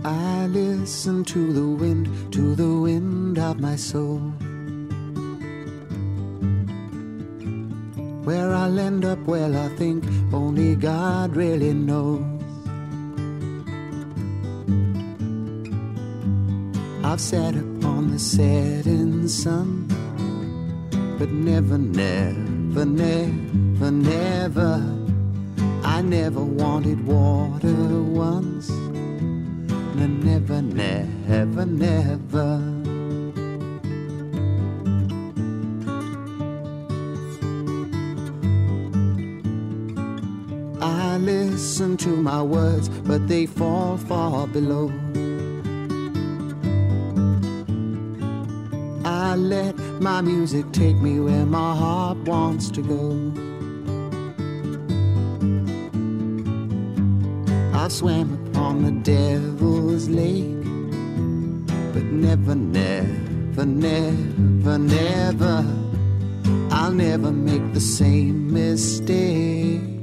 I listen to the wind of my soul. Where I'll end up, well, I think only God really knows. I've sat upon the setting sun, but never, never, never, never, I never wanted water once. Never, never, never. I listen to my words, but they fall far below. I let my music take me where my heart wants to go. I swam upon the devil's lake, but never, never, never, never, I'll never make the same mistake.